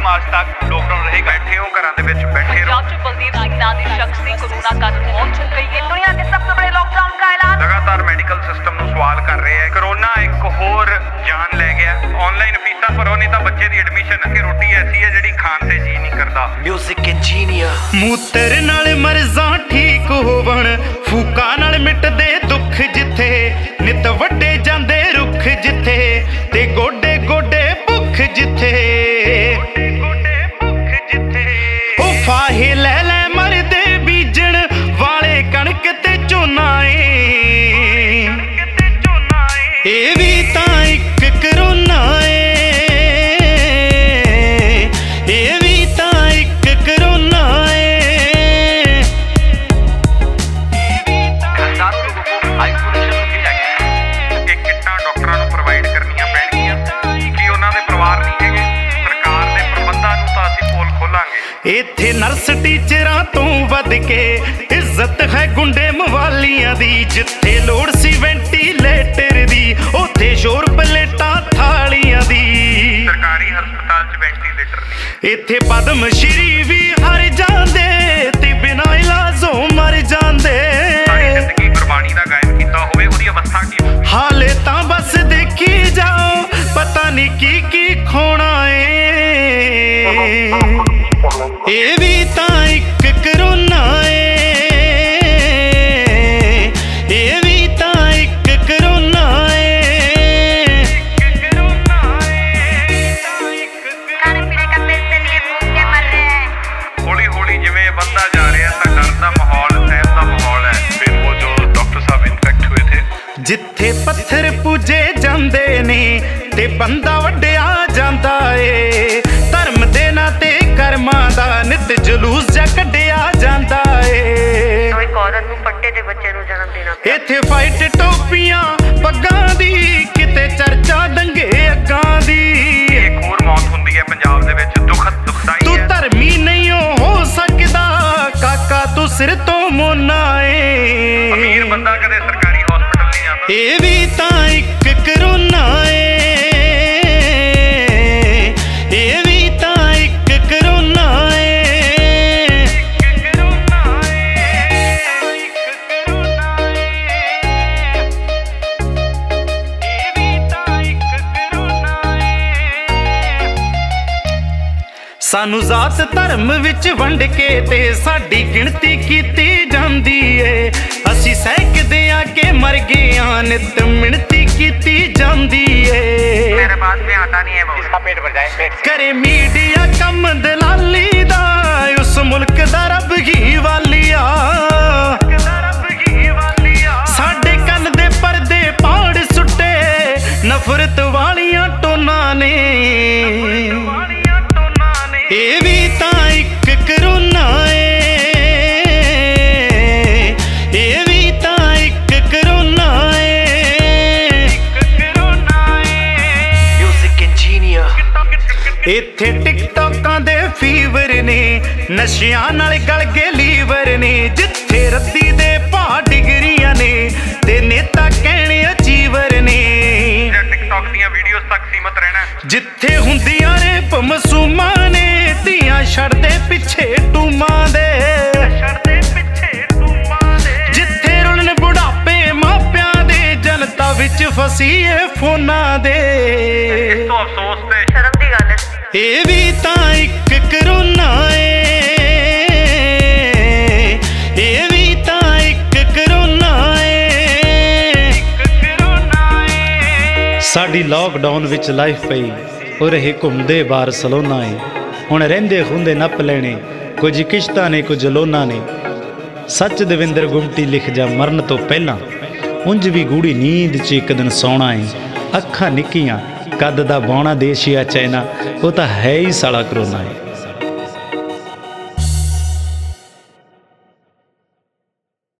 मार्च तक लॉकडाउन रहेगा। बैठे हो घरां दे विच बैठे रहो। बलदीप नाम के शख्स की कोरोना का मौत हो गई है। दुनिया के सबसे बड़े लॉकडाउन का ऐलान। लगातार मेडिकल सिस्टम ਨੂੰ ਸਵਾਲ ਕਰ ਰਹੇ ਹੈ। कोरोना एक ਹੋਰ ਜਾਨ ਲੈ ਗਿਆ। ਆਨਲਾਈਨ ਫੀਸਾਂ ਭਰੋ ਨਹੀਂ ਤਾਂ ਬੱਚੇ ਦੀ ਐਡਮਿਸ਼ਨ। ਕਿ ਰੋਟੀ ਐਸੀ ਹੈ ਜਿਹੜੀ ਖਾਣ ਤੇ ਜੀ ਨਹੀਂ ਕਰਦਾ। ਮਿਊਜ਼ਿਕ ਇੰਜੀਨੀਅਰ ਮੂਤਰ ਨਾਲ ਮਰਜ਼ਾਂ ਠੀਕ ਹੋਵਣ, ਫੂਕਾਂ ਨਾਲ ਮਿਟਦੇ ਦੁੱਖ ਜਿੱਥੇ, ਨਿਤ ਵੱਡੇ ਜਾਂਦੇ ਰੁੱਖ ਜਿੱਥੇ, ਤੇ ਗੋਡੇ ਗੋਡੇ ਭੁੱਖ ਜਿੱਥੇ, ਉਹ ਫਾਹੇ ਲੈ ਲੈ ਮਰਦੇ ਬੀਜਣ ਵਾਲੇ ਕਣਕ ਤੇ ਝੋਨਾ ਏ। ਇਹ ਵੀ ਤਾਂ ਇੱਕ ਕਰੋਨਾ ਏ, ਇਹ ਵੀ ਤਾਂ ਇੱਕ ਕਰੋਨਾ ਏ। ਆਈਸੋਲੇਸ਼ਨ ਨੂੰ ਕਿਹਾ ਗਿਆ ਕਿ ਕਿੱਟਾਂ ਡਾਕਟਰਾਂ ਨੂੰ ਪ੍ਰੋਵਾਈਡ ਕਰਨੀਆਂ ਪੈਣਗੀਆਂ ਕਿ ਉਹਨਾਂ ਦੇ ਪਰਿਵਾਰ ਨਹੀਂ ਹੈਗੇ। ਸਰਕਾਰ ਦੇ ਪ੍ਰਬੰਧਾਂ ਨੂੰ ਤਾਂ ਅਸੀਂ ਪੋਲ ਖੋਲਾਂਗੇ। ਇੱਥੇ ਨਰਸ ਟੀਚਰਾਂ ਤੋਂ ਵੱਧ ਕੇ ਇੱਜ਼ਤ ਹੈ ਗੁੰਡੇ ਮਵਾਲੀਆਂ ਦੀ। ਜਿੱਥੇ ਲੋੜ ਸੀ ਵੈਂਟੀਲੇਟਰ ਦੀ, ਉੱਥੇ ਸ਼ੋਰ ਪਲੇਟਾਂ ਥਾਲੀਆਂ ਦੀ। ਸਰਕਾਰੀ ਹਸਪਤਾਲ 'ਚ ਵੈਂਟੀਲੇਟਰ ਨਹੀਂ। ਇੱਥੇ ਪਦਮ ਸ਼੍ਰੀ ਵੀ ਹਰ ਜਾਂਦੇ ਤੇ ਬਿਨਾਂ ਇਲਾਜੋਂ ਮਰ ਜਾਂਦੇ। ਸਾਰੀ ਜ਼ਿੰਦਗੀ ਗੁਰਬਾਣੀ ਦਾ ਗਾਇਨ ਕੀਤਾ ਹੋਵੇ, ਉਹਦੀ ਅਵਸਥਾ ਕੀ ਹੋਵੇ। ਹਾਲੇ ਤਾਂ ਬਸ ਦੇਖੀ ਜਾਓ, ਪਤਾ ਨਹੀਂ ਕੀ ਕੀ ਖੋਣਾ ਏ। ਇਹ ਵੀ ਤਾਂ ਇੱਕ ਕਰੋਨਾ ਏ, ਇਹ ਵੀ ਤਾਂ ਇੱਕ ਕਰੋਨਾ ਏ। खाने पीने का पैसे लिए भूख के मर रहे हैं। ਹੌਲੀ ਹੌਲੀ ਜਿਵੇਂ ਵੱਧਦਾ ਜਾ ਰਿਹਾ ਤਾਂ ਡਰ ਦਾ ਮਾਹੌਲ, ਸਹਿਮ ਦਾ ਮਾਹੌਲ ਹੈ। ਫਿਰ ਉਹ ਜੋ ਡਾਕਟਰ ਸਾਹਿਬ ਇਨਫੈਕਟ ਹੋਏ ਥੇ, ਜਿੱਥੇ ਪੱਥਰ ਪੂਜੇ ਜਾਂਦੇ ਨੇ ਤੇ ਬੰਦਾ ਵੱਢਿਆ ਜਾਂਦਾ ਏ। ਧਰਮ ਦੇ ਨਾਂ ਤੇ ਕਰਮਾਂ ਦਾ ਨਿਤ ਜਲੂਸ ਜਾ ਕੱਢਿਆ ਜਾਂਦਾ ਏ। ਇੱਕ ਔਰਤ ਨੂੰ ਪੱਟੇ ਦੇ ਬੱਚੇ ਨੂੰ ਜਨਮ ਦੇਣਾ ਪਿਆ। ਇੱਥੇ ਫਾਈਟ ਟੋਪੀਆਂ ਪੱਗਾਂ ਦੀ, ਕਿਤੇ ਚਰਚਾ ਦੰਗੇ ਅੱਗਾਂ ਦੀ। ਇੱਕ ਹੋਰ ਮੌਤ ਹੁੰਦੀ ਹੈ ਪੰਜਾਬ ਦੇ ਵਿੱਚ, ਦੁਖਦਾਈ ਤੂੰ ਹੈ। ਧਰਮੀ ਨਹੀਂ ਹੋ ਸਕਦਾ ਕਾਕਾ, ਤੂੰ ਸਿਰ ਤੋਂ ਮੋਨਾ ਏ। ਅਮੀਰ ਬੰਦਾ ਕਦੇ ਸਰਕਾਰੀ ਹਸਪਤਾਲ ਨਹੀਂ ਜਾਂਦਾ। ਇਹ ਵੀ ਤਾਂ ਇੱਕ ਕਰੋਨਾ ਏ, ਇਹ ਵੀ ਤਾਂ ਇੱਕ ਕਰੋਨਾ ਏ। ਸਾਨੂੰ ਜ਼ਾਤ ਧਰਮ ਵਿੱਚ ਵੰਡ ਕੇ ਤੇ ਸਾਡੀ ਗਿਣਤੀ ਕੀਤੀ ਜਾਂਦੀ ਏ। ਅਸੀਂ ਸਹਿਕਦੇ ਆ ਕਿ ਮਰ ਗਏ ਆ, ਨਿਤ ਮਿਣਤੀ ਕੀਤੀ ਜਾਂਦੀ ਏ। ਮੇਰੇ ਬਾਤ ਮੇਂ ਆਤਾ ਨਹੀਂ ਹੈ ਬਹੁਤ। ਇਸਕਾ ਪੇਟ ਭਰ ਜਾਏ ਪੇਟ ਸੇ। ਕਰੇ ਮੀਡੀਆ ਕੰਮ ਦਲਾਲੀ ਦਾ, ਉਸ ਮੁਲਕ ਦਾ ਰੱਬ ਹੀ ਵਾਲੀਆ। ਸਾਡੇ ਕੰਨ ਦੇ ਪਰਦੇ ਪਾੜ ਸੁੱਟੇ ਨਫ਼ਰਤ ਵਾਲੀਆਂ ਟੋਨਾਂ ਨੇ। ਇਹ ਵੀ ਤਾਂ ਇੱਕ ਕਰੋਨਾ ਏ, ਇਹ ਵੀ ਤਾਂ ਇੱਕ ਕਰੋਨਾ ਏ। ਮਿਊਜ਼ਿਕ ਇੰਜੀਨੀਅਰ ਇੱਥੇ ਟਿਕਟੋਕਾਂ ਦੇ ਫੀਵਰ ਨੇ, ਨਸ਼ਿਆਂ ਨਾਲ ਗਲ ਗਏ ਲੀਵਰ ਨੇ। ਜਿੱਥੇ ਰੱਦੀ ਦੇ ਭਾਅ ਡਿਗਰੀਆਂ ਨੇ ਤੇ ਨੇਤਾ ਕਹਿਣੇ ਅਚੀਵਰ ਨੇ। ਟਿਕਟੌਕ ਦੀਆਂ ਵੀਡੀਓਜ਼ ਤੱਕ ਸੀਮਤ ਰਹਿਣਾ। ਜਿੱਥੇ ਹੁੰਦੀਆਂ ਰੇਪ ਮਾਸੂਮਾਂ ਨੇ, ਧੀਆਂ ਛੱਡਦੇ ਪਿੱਛੇ ਟੂਮਾਂ ਦੇ। ਜਿੱਥੇ ਰੁਲਣ ਬੁਢਾਪੇ ਮਾਪਿਆਂ ਦੇ, ਜਨਤਾ ਵਿੱਚ ਫਸੀ ਏ ਫੋਨਾਂ ਦੇ। ਇਸ ਤੋਂ ਅਫਸੋਸ ਤੇ ਸ਼ਰਮ ਦੀ ਗੱਲ ਹੈ। ਇਹ ਵੀ ਤਾਂ ਇੱਕ ਕਰੋਨਾ ਏ, ਇਹ ਵੀ ਤਾਂ ਇੱਕ ਕਰੋਨਾ ਏ। ਸਾਡੀ ਲਾਕਡਾਊਨ ਵਿੱਚ ਲਾਈਫ ਪਈ, ਉਹ ਰਹੇ ਘੁੰਮਦੇ ਬਾਰਸਲੋਨਾ ਏ। ਹੁਣ ਰਹਿੰਦੇ ਖੁੰਦੇ ਨੱਪ ਲੈਣੇ, ਕੁਝ ਕਿਸ਼ਤਾਂ ਨੇ ਕੁਝ ਲੋਨਾਂ ਨੇ। ਸੱਚ ਦਵਿੰਦਰ ਗੁੰਮਟੀ ਲਿਖ ਜਾ ਮਰਨ ਤੋਂ ਪਹਿਲਾਂ, ਉਂਝ ਵੀ ਗੂੜੀ ਨੀਂਦ 'ਚ ਇੱਕ ਦਿਨ ਸੌਣਾ ਏ। ਅੱਖਾਂ ਨਿੱਕੀਆਂ ਕੱਦ ਦਾ ਬੌਣਾ ਦੇਸ਼ ਆ ਚਾਈਨਾ, ਉਹ ਤਾਂ ਹੈ ਹੀ ਸਾਲਾ ਕਰੋਨਾ ਏ।